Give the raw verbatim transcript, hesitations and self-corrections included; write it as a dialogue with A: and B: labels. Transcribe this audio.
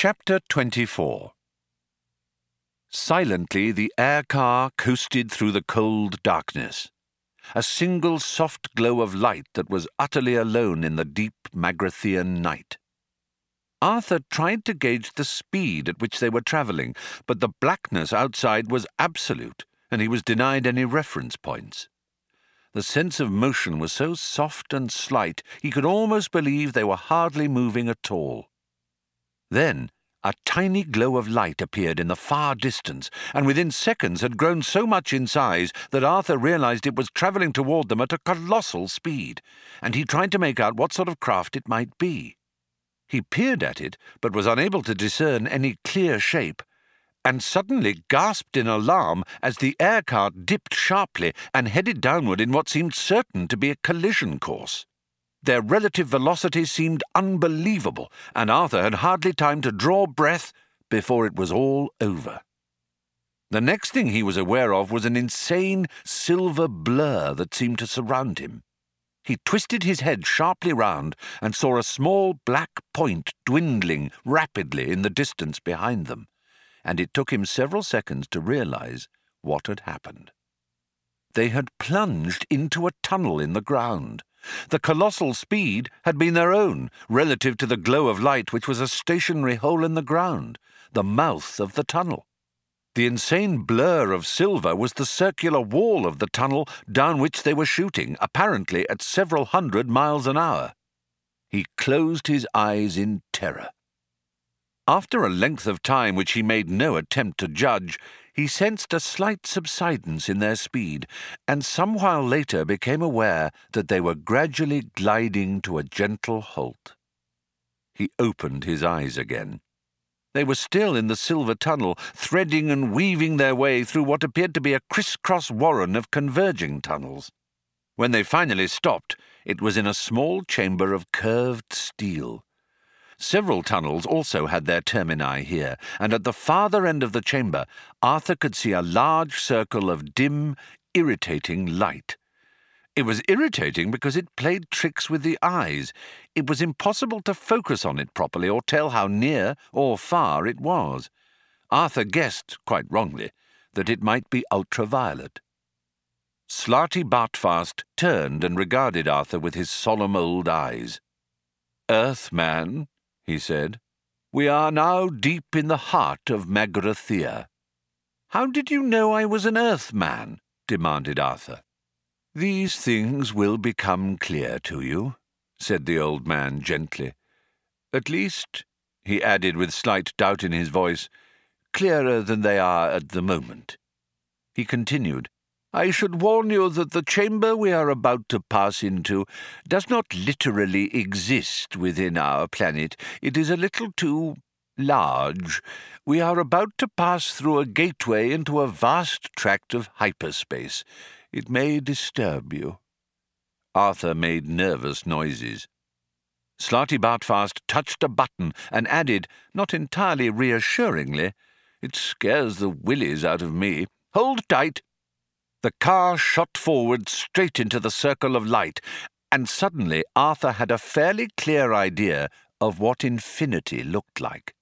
A: Chapter twenty-four. Silently the air car coasted through the cold darkness. A single soft glow of light that was utterly alone in the deep Magrathian night. Arthur tried to gauge the speed at which they were travelling, but the blackness outside was absolute, and he was denied any reference points. The sense of motion was so soft and slight he could almost believe they were hardly moving at all. Then a tiny glow of light appeared in the far distance, and within seconds had grown so much in size that Arthur realized it was travelling toward them at a colossal speed, and he tried to make out what sort of craft it might be. He peered at it, but was unable to discern any clear shape, and suddenly gasped in alarm as the air car dipped sharply and headed downward in what seemed certain to be a collision course. Their relative velocity seemed unbelievable, and Arthur had hardly time to draw breath before it was all over. The next thing he was aware of was an insane silver blur that seemed to surround him. He twisted his head sharply round and saw a small black point dwindling rapidly in the distance behind them, and it took him several seconds to realize what had happened. They had plunged into a tunnel in the ground. The colossal speed had been their own, relative to the glow of light which was a stationary hole in the ground, the mouth of the tunnel. The insane blur of silver was the circular wall of the tunnel down which they were shooting, apparently at several hundred miles an hour. He closed his eyes in terror. After a length of time which he made no attempt to judge, he sensed a slight subsidence in their speed, and some while later became aware that they were gradually gliding to a gentle halt. He opened his eyes again. They were still in the silver tunnel, threading and weaving their way through what appeared to be a criss-cross warren of converging tunnels. When they finally stopped, it was in a small chamber of curved steel. Several tunnels also had their termini here, and at the farther end of the chamber, Arthur could see a large circle of dim, irritating light. It was irritating because it played tricks with the eyes. It was impossible to focus on it properly or tell how near or far it was. Arthur guessed, quite wrongly, that it might be ultraviolet. Slarty Bartfast turned and regarded Arthur with his solemn old eyes. "Earthman," he said, "we are now deep in the heart of Magrathia." "How did you know I was an Earthman?" demanded Arthur. "These things will become clear to you," said the old man gently. "At least," he added with slight doubt in his voice, "clearer than they are at the moment." He continued, "I should warn you that the chamber we are about to pass into does not literally exist within our planet. It is a little too large. We are about to pass through a gateway into a vast tract of hyperspace. It may disturb you." Arthur made nervous noises. Slarty Bartfast touched a button and added, not entirely reassuringly, "It scares the willies out of me. Hold tight." The car shot forward straight into the circle of light, and suddenly Arthur had a fairly clear idea of what infinity looked like.